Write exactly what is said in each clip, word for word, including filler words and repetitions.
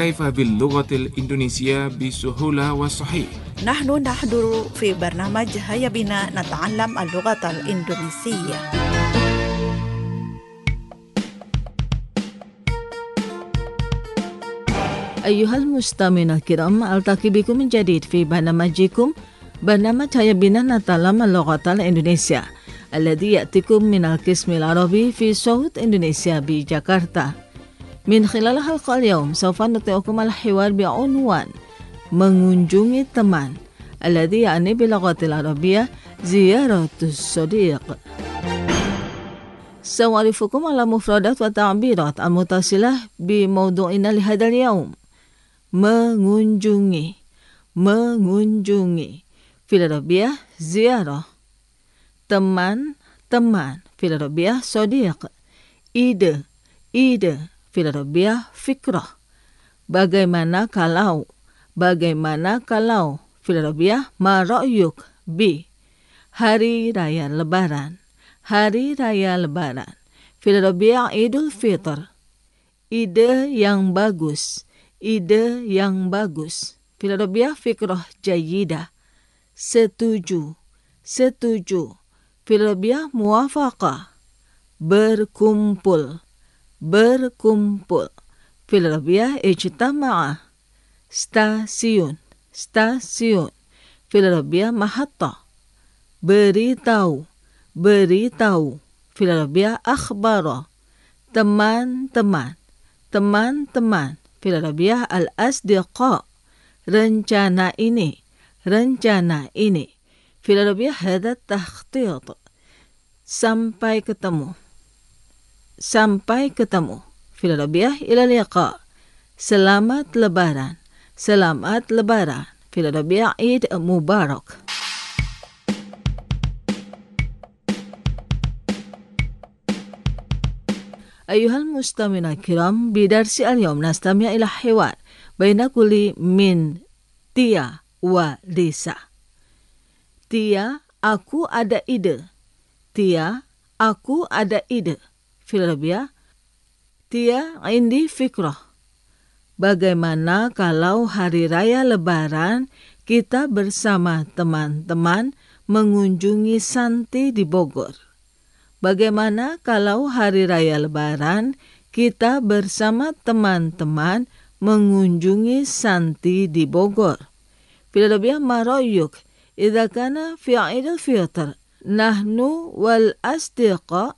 كيف باللغة الإندونيسية بسهولة وصحيح. نحن نحضر في برنامج هيا بنا نتعلم اللغة الإندونيسية. أيها المستمعون الكرام، ألتقي بكم من جديد في برنامجكم برنامج هيا بنا نتعلم اللغة الإندونيسية الذي يأتيكم من القسم العربي في صوت إندونيسيا بجاkarta. من خلال حلقة اليوم سوف نطيعكم الحوار بعنوان mengunjungi teman الذي يعني باللغة العربية زيارة الصديق. سأعرفكم على مفردات وتعبيرات المتصلة بموضوعنا لهذا اليوم. mengunjungi mengunjungi fil Arabiah ziarah. Teman teman fil Arabiah sadiq. Ide ide fil Arabiah fikrah. Bagaimana kalau bagaimana kalau fil Arabiah ma ra'yuk bi. Hari raya lebaran hari raya lebaran fil Arabiah Idul Fitr. Ide yang bagus ide yang bagus fil Arabiah fikrah jayyidah. Setuju setuju fil Arabiah muwafaqah. Berkumpul berkumpul fil Arabiah ijtama'a. Stasiun stasiun fil Arabiah mahattah. Beritahu beritahu fil Arabiah akhbara. Teman-teman teman-teman fil Arabiah al-asdiqa. Rencana ini rencana ini fil Arabiah hadha takhtit. Sampai ketemu sampai ketemu fil Arabiah ila liqa. Selamat lebaran selamat lebaran fil Arabiah Eid Mubarak. أيها المستمعون الكرام، بدرس اليوم نستمع إلى حوار بين كل من Tia wa Lisa. Tia, aku ada ide. Tia, aku ada ide. Fil Arabiah, Tia indi fikrah. Bagaimana kalau hari raya lebaran kita bersama teman-teman mengunjungi Santi di Bogor? Bagaimana kalau hari raya lebaran kita bersama teman-teman mengunjungi Santi di Bogor? Fil Arabiah ma ra'yuk idza kana fi 'Eid al-Fitr nahnu wal asdiqa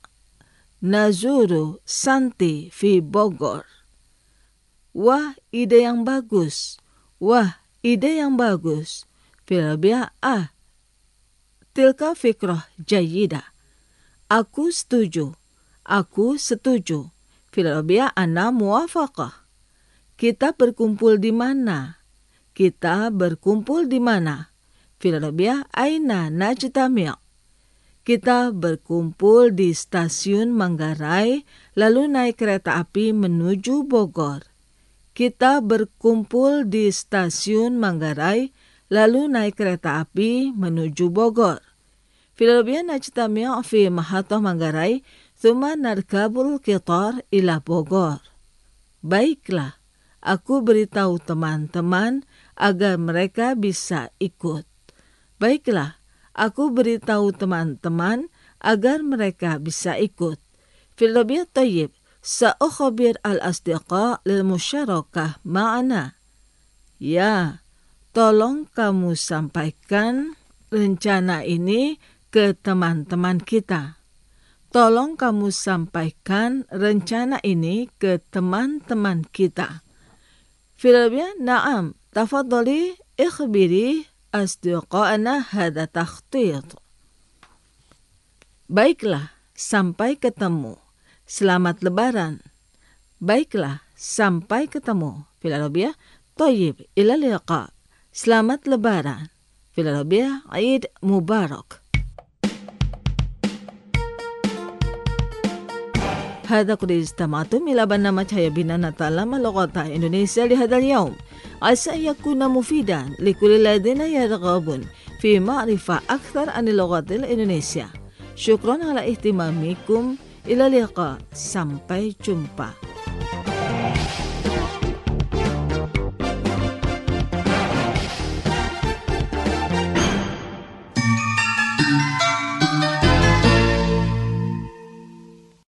nazuru Santi fi Bogor. Wah, ide yang bagus. Wah, ide yang bagus. Fil Arabiah ah tilka fikrah jayyidah. Aku setuju. Aku setuju. Fil Arabiah ana muwafaqah. Kita berkumpul di mana? Kita berkumpul di mana? Fil Arabiah aina najtami'. Kita berkumpul di stasiun Manggarai lalu naik kereta api menuju Bogor. Kita berkumpul di stasiun Manggarai lalu naik kereta api menuju Bogor. Fil Arabiah najtami' fi mahattah Manggarai thumma narkabul qitar ila Bogor. Baiklah, aku beritahu teman-teman agar mereka bisa ikut. Baiklah, aku beritahu teman-teman agar mereka bisa ikut. Fil Arabiah tayyib, sa'ukhbir al-asdiqa lil musyarakah ma'ana. Ya, tolong kamu sampaikan rencana ini ke teman-teman kita. Tolong kamu sampaikan rencana ini ke teman-teman kita. Fil Arabiah na'am. Tafadhali ikhbiri asdiqa'ana hadha takhtit. Baiklah, sampai ketemu. Selamat lebaran. Baiklah, sampai ketemu. Fil Arabiah, tayyib ila liqa. Selamat lebaran. Fil Arabiah, Eid Mubarak. هذا قد استمعتم إلى برنامج هيا بنا نتعلم اللغة الإندونيسية لهذا اليوم. عسى أن يكون مفيدا لكل الذين يرغبون في معرفة أكثر عن اللغة الإندونيسية. شكرا على اهتمامكم. إلى اللقاء. Sampai jumpa.